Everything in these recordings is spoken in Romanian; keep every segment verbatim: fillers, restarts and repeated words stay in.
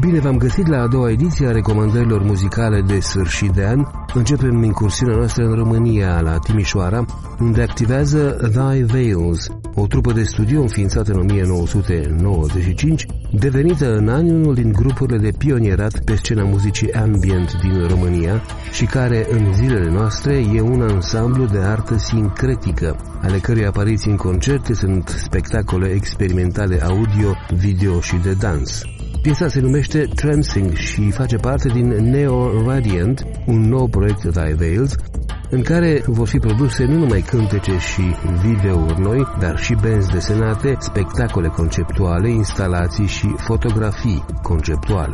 Bine v-am găsit la a doua ediție a recomandărilor muzicale de sfârșit de an. Începem incursiunea noastră în România, la Timișoara, unde activează Thy Veils, o trupă de studio înființată în o mie nouă sute nouăzeci și cinci, devenită în ani unul din grupurile de pionierat pe scena muzicii ambient din România și care în zilele noastre e un ansamblu de artă sincretică, ale cărei apariții în concerte sunt spectacole experimentale audio, video și de dans. Piesa se numește Trancing și face parte din Neo Radiant, un nou proiect Thy Veils, în care vor fi produse nu numai cântece și videouri noi, dar și benzi desenate, spectacole conceptuale, instalații și fotografii conceptuale.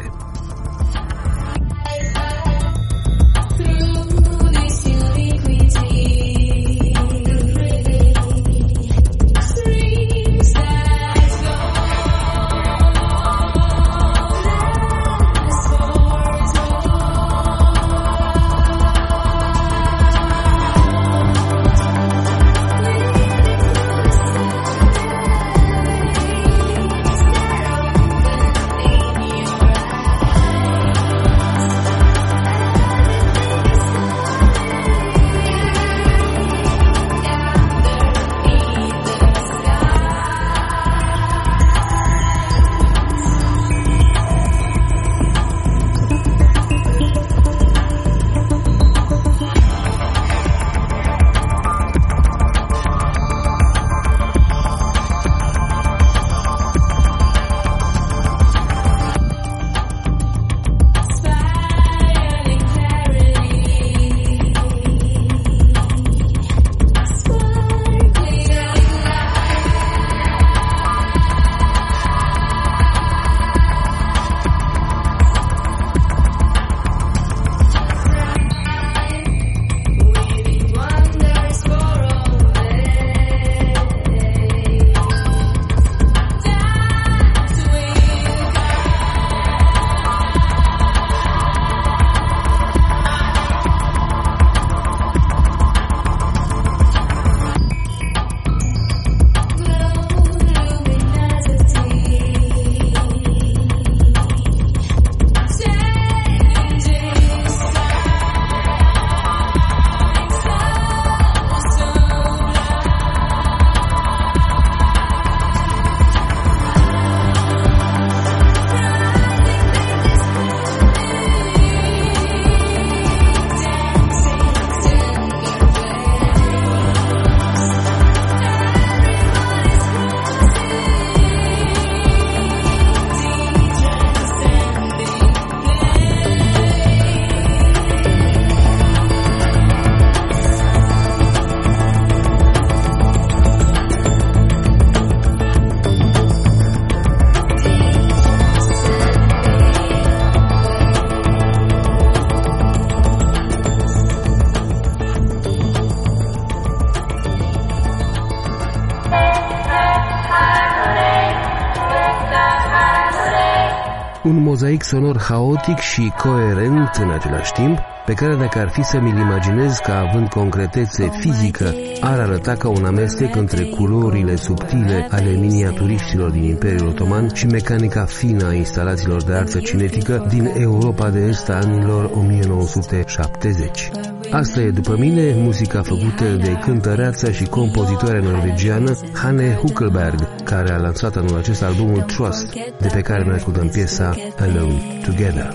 Un mozaic sonor haotic și coerent în același timp, pe care dacă ar fi să mi-l imaginez ca având concretețe fizică, ar arăta ca un amestec între culorile subtile ale miniaturiștilor din Imperiul Otoman și mecanica fină a instalațiilor de artă cinetică din Europa de Est a anilor o mie nouă sute șaptezeci. Asta e, după mine, muzica făcută de cântăreața și compozitoarea norvegiană Hanne Huckelberg, care a lansat anul acesta albumul Trust, de pe care noi ascultăm piesa Alone Together.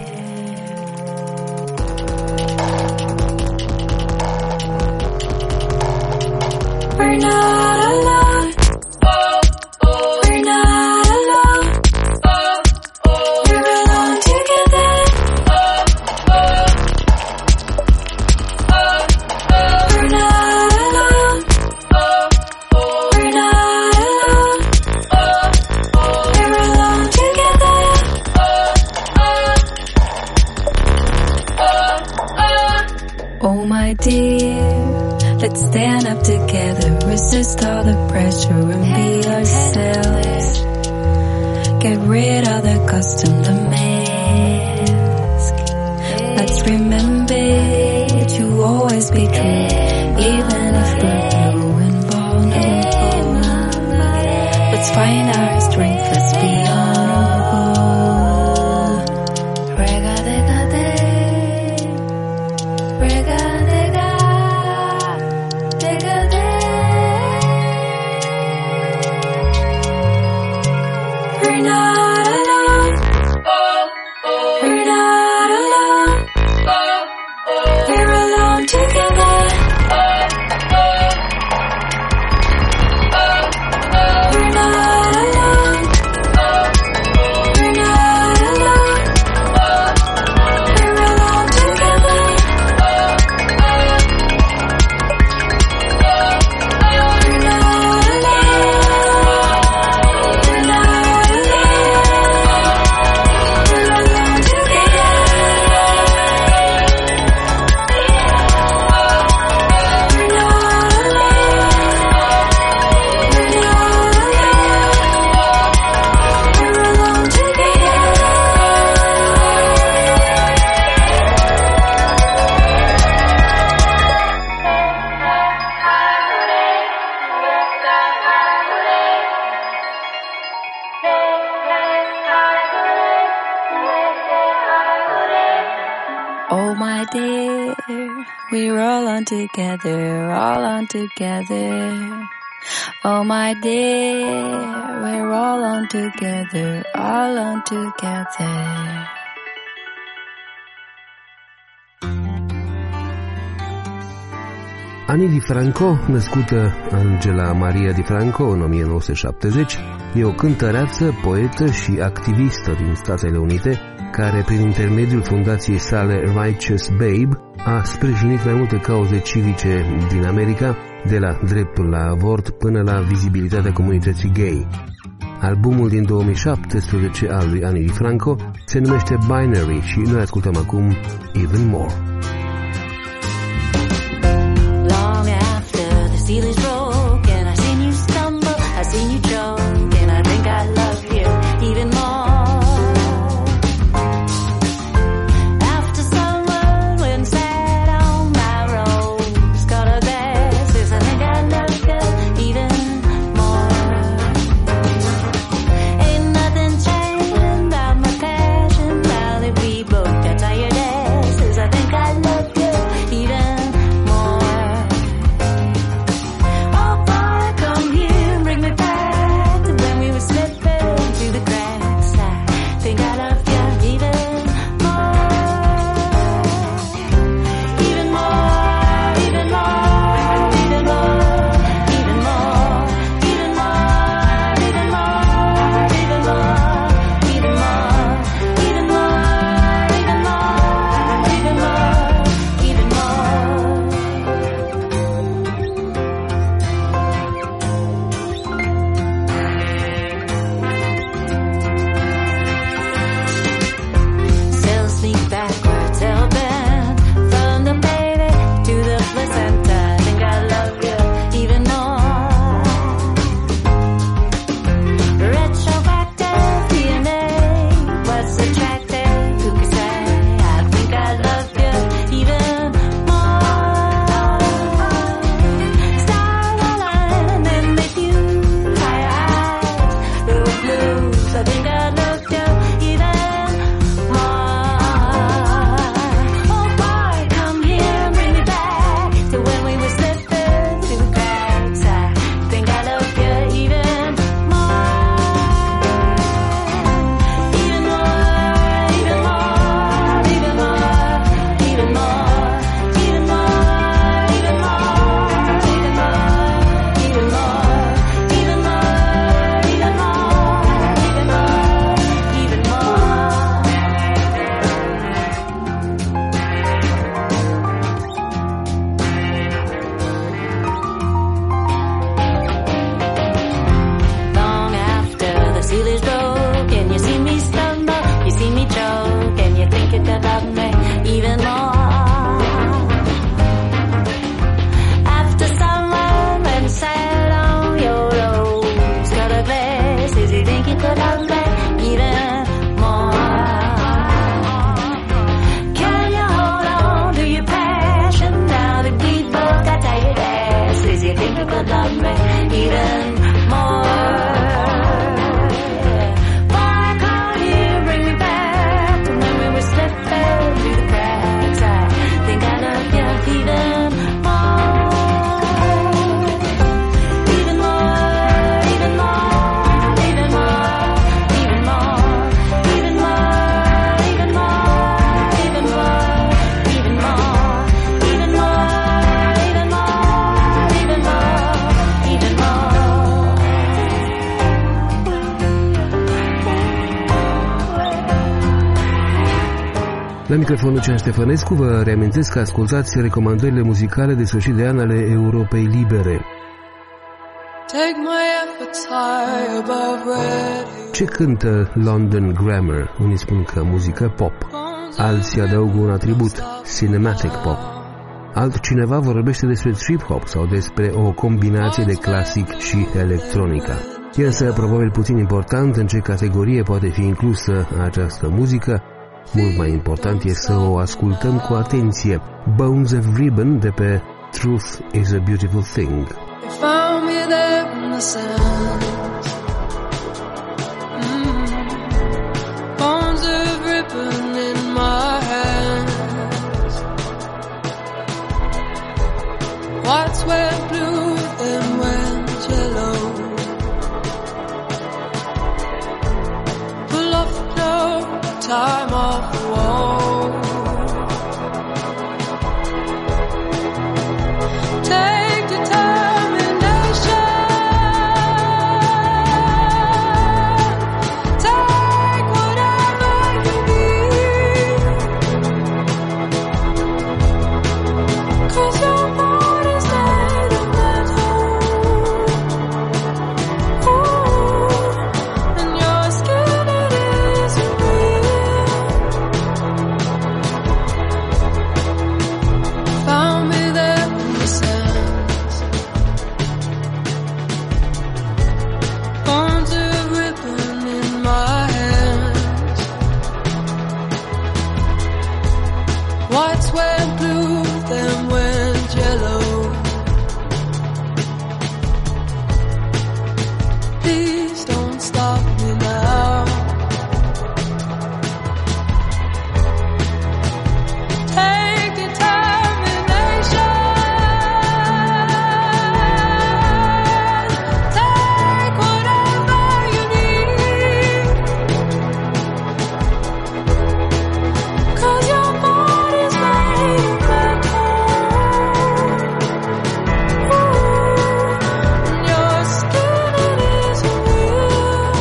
We're not alone. We're not alone. We're alone together. We're not alone. We're not alone. We're alone together. Oh my dear, let's stand up together, resist all the pressure and be ourselves. Get rid of the custom, the mask. Let's remember to always be true, even if we're blue and vulnerable. Let's find our strength, let's be honorable. we're all on together, all on together. Oh my dear, we're all on together, all on together. Ani Di Franco, născută Angela Maria Di Franco în o mie nouă sute șaptezeci, e o cântăreață, poetă și activistă din Statele Unite, care, prin intermediul fundației sale Righteous Babe, a sprijinit mai multe cauze civice din America, de la dreptul la avort până la vizibilitatea comunității gay. Albumul din două mii șaptesprezece al lui Ani Di Franco se numește Binary și noi ascultăm acum Even More. Long after the seal is broken, I seen you stumble, I seen you choke, and I think I love you even more. After someone went sad on my rose colored glasses, I think I love you even more. Ain't nothing changing about my passion now that we both got tired asses. I think I love you even more. Oh boy, come here, bring me back to when we were slipping through the cracks. I think I love you even more. Even more, even more, even more, even more, even more, even more, even more, even more, even more, even more, even more, even more. Still sneak backwards, hell bent from the baby to the placenta. I think I love you even more. Retroactive D N A, what's attractive? Who can say? I think I love you even more. Stars align and make you my eyes blue blues. I think I love you even more. Oh boy, come here, bring me back to when we were slipping through the cracks. I think I love you even more. Even more, even more, even more, even more, even more, even more, even more, even more, even more, even more, even more, long after the seal is broken, you see me stumble, you see me choke, and you think you could love me even more. After someone went sad on your rose-colored glasses, you think you could love me even more. Can you hold on to your passion now that we both got tired asses? You think you could love me even more? Why can't you bring me back to when we were slipping through the cracks? I think I love you even more. Even more, even more, even more, even more, even more, even more, even more, even more, even more, even more, even more, even more. La microfonul Lucian Ștefănescu vă reamintesc că ascultați recomandările muzicale de sfârșit de an ale Europei Libere. Take my efforts high above red. Ce cântă London Grammar? Unii spun că muzică pop, alții adaugă un atribut, cinematic pop. Altcineva vorbește despre trip-hop sau despre o combinație de clasic și electronica. E însă probabil puțin important în ce categorie poate fi inclusă această muzică. Mult mai important e să o ascultăm cu atenție. Bones of Ribbon de pe Truth is a Beautiful Thing. They found me there in the sand. Mm. Bones of ribbon in my hands. Whites went blue, then went yellow. Pull off no time off the wall. Take determination. Take whatever you need. 'Cause your body's made of metal. Ooh, and your skin, it isn't real. Found me there in the sands. Bones of ribbon in my hands. Whites went blue, then went yellow. Please don't stop me now. Take determination. Take whatever you need. 'Cause your body's made of metal. Ooh, and your skin, it isn't real.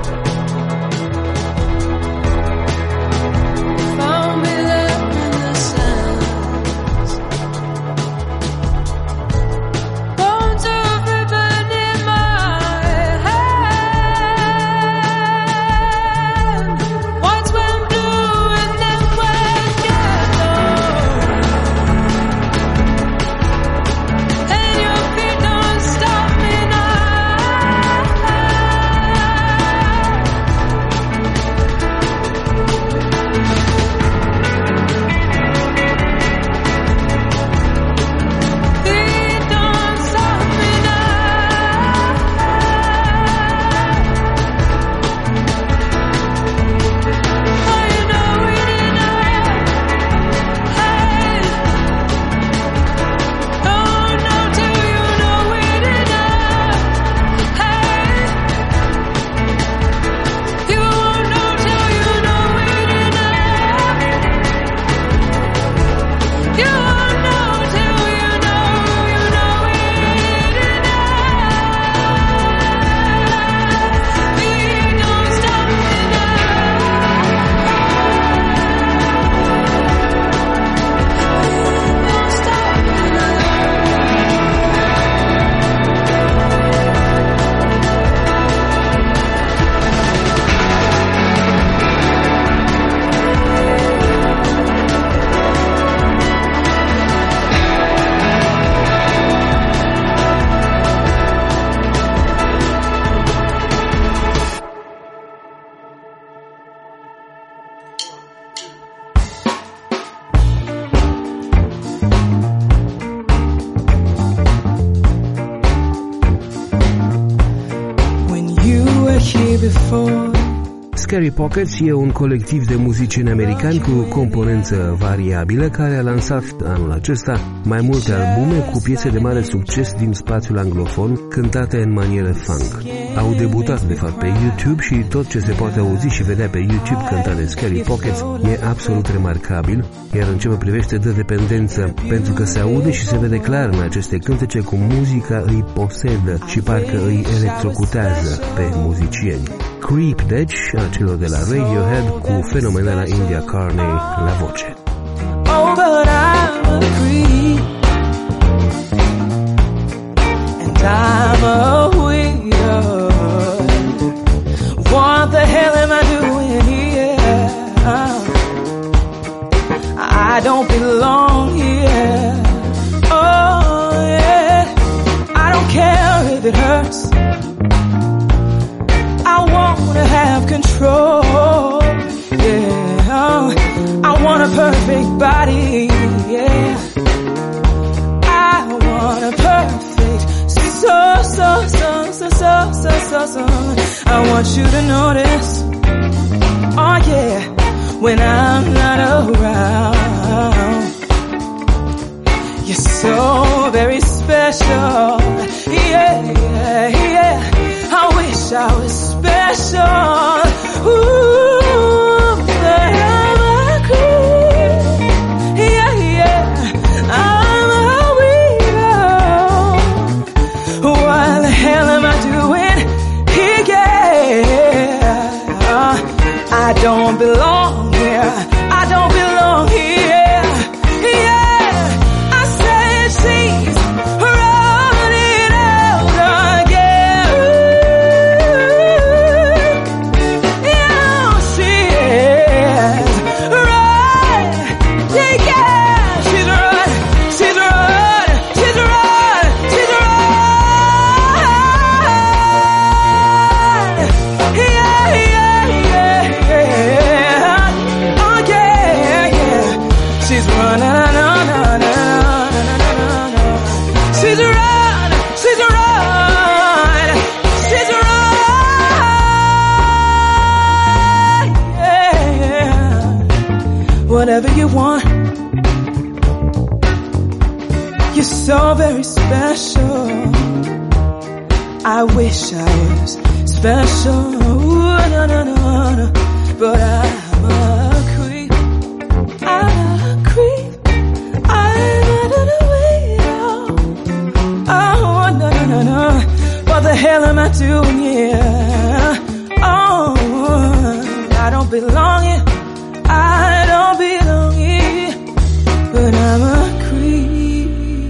Found me there in the sands. Bones of ribbon in my hand. Whites went blue and then went yellow. And your feet don't stop me now. Feet don't stop me now. Oh, you know it enough. Hey, don't know till you know it enough. Hey, you won't know till you know it enough. You won't know till you know you know it enough. Feet don't stop me now. Don't stop me When you were here before. Scary Pockets e un colectiv de muzicieni americani cu componență variabilă care a lansat anul acesta mai multe albume cu piese de mare succes din spațiul anglofon cântate în manieră funk. Au debutat de fapt pe YouTube și tot ce se poate auzi și vedea pe YouTube cântat de Scary Pockets e absolut remarcabil, iar în ce mă privește dă dependență, pentru că se aude și se vede clar în aceste cântece cum muzica îi posedă și parcă îi electrocutează pe muzicieni. Creep, deci, a celor de la Radiohead cu fenomenala India Carney la voce. Oh, but I'm a creep, and I'm a weirdo. What the hell am I doing here? I don't belong here. Oh, yeah. I don't care if it hurts. I wanna have control, yeah. I want a perfect body, yeah. I want a perfect, so, so, so, so, so, so, so, so. I want you to notice, oh yeah, when I'm not around. You're so so very special. Yeah, yeah, yeah. I wish I was special. Ooh, but I'm a creep. Yeah, yeah. I'm a weirdo. What the hell am I doing here? Yeah, I don't belong here. I don't belong here. Whatever you want, you're so very special. I wish I was special. Ooh, no, no, no, no. But I'm a creep. I'm a creep. I'm a weirdo. Oh, no, no, no, no. What the hell am I doing here? Oh, I don't belong here. I don't belong here, but I'm a creep.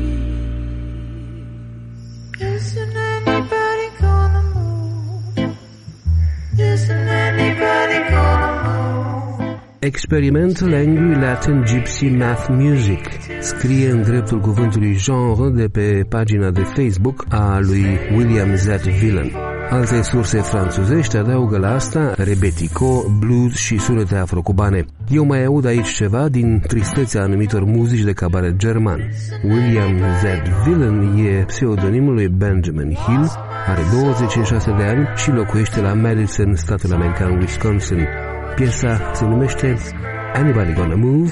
Isn't anybody gonna move? Isn't anybody gonna move? Experimental Angry Latin Gypsy Math Music scrie în dreptul cuvântului genre de pe pagina de Facebook a lui William Z. Villain. Alte surse franțuzești adaugă la asta rebetiko, blues și sunete afrocubane. Eu mai aud aici ceva din tristețea anumitor muzici de cabaret german. William Z. Villain e pseudonimul lui Benjamin Hill, are douăzeci și șase de ani și locuiește la Madison, statul american Wisconsin. Piesa se numește Anybody Gonna Move?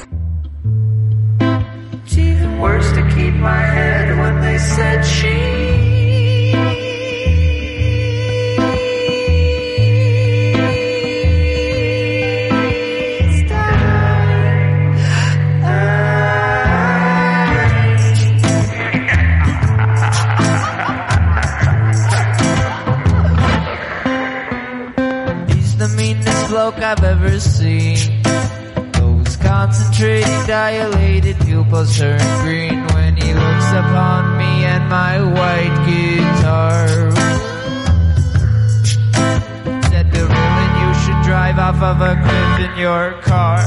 Worse to keep my head when they said she. Bloke I've ever seen. Those concentrated, dilated pupils turn green when he looks upon me and my white guitar. Said to Villain, you should drive off of a cliff in your car.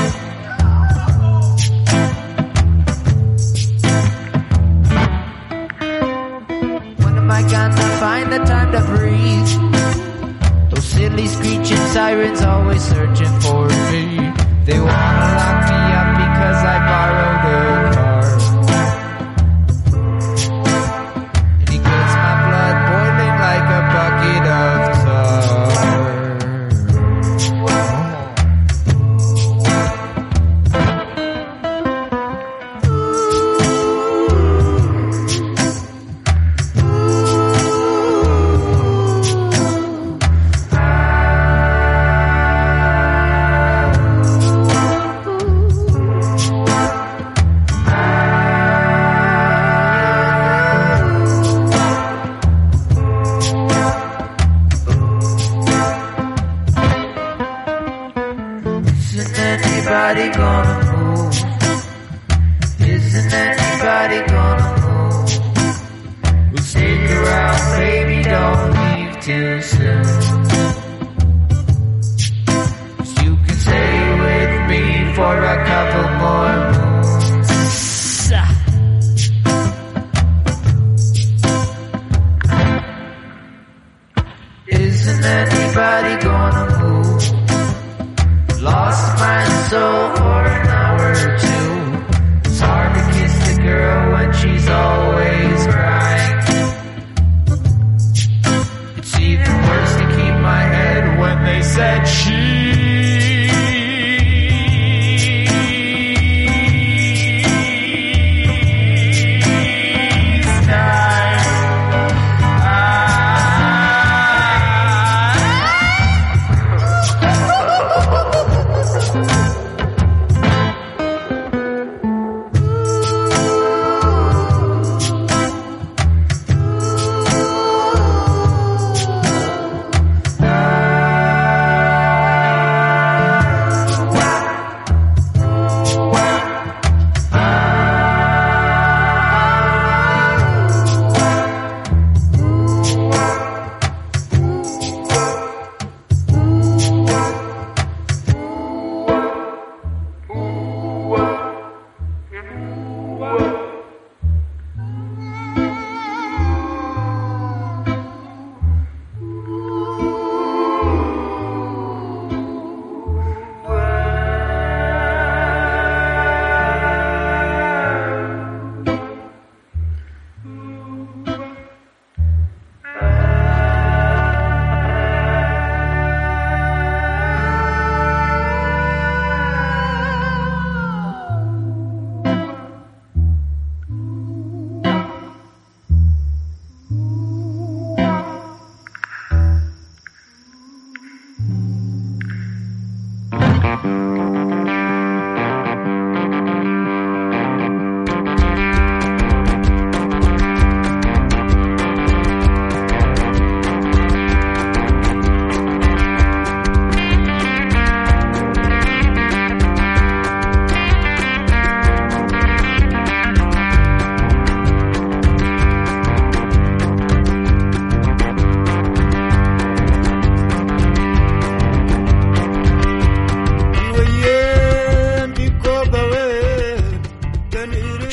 When am I gonna find the time to breathe? Silly screeching sirens always searching for me. They wanna lock me up because I borrowed a car. And he gets my blood boiling like a bucket of tar. It's even worse to keep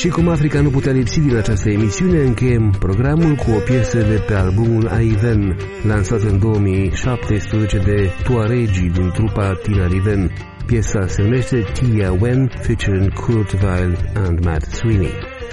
Și cum Africa nu putea lipsi din această emisiune, încheiem programul cu o piesă de pe albumul Aiven, lansat în două mii șaptesprezece de Tuaregii din trupa Tina Riven. Piesa se numește Tia Wen, featuring Kurt Weill and Matt Sweeney.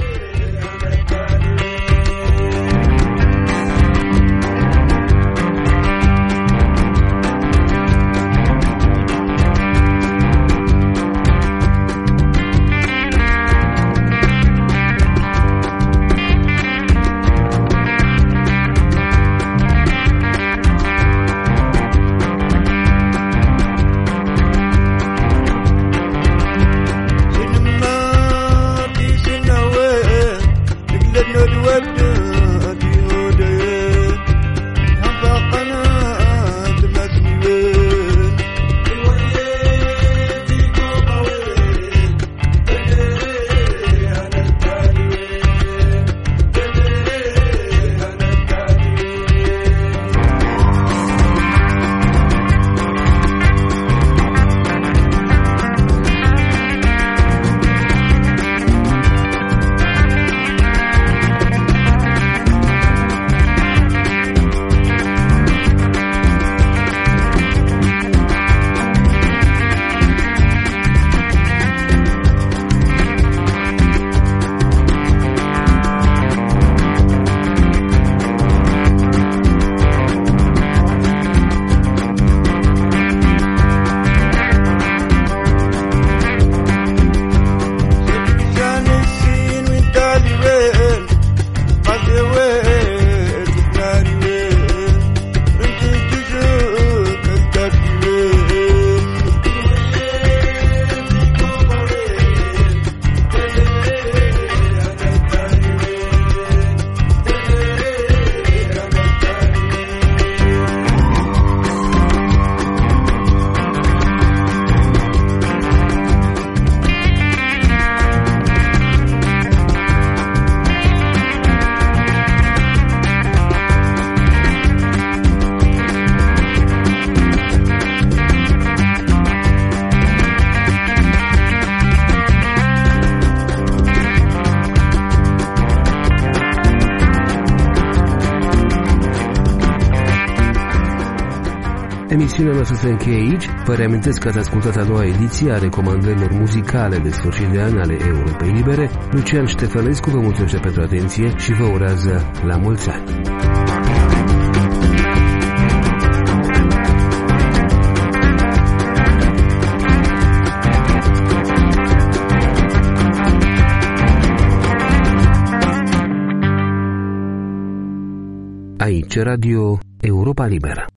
Emisiunea noastră se încheie aici. Vă reamintesc că ați ascultat a doua ediție a recomandărilor muzicale de sfârșit de an ale Europei Libere. Lucian Ștefănescu vă mulțumește pentru atenție și vă urează la mulți ani. Aici Radio Europa Liberă.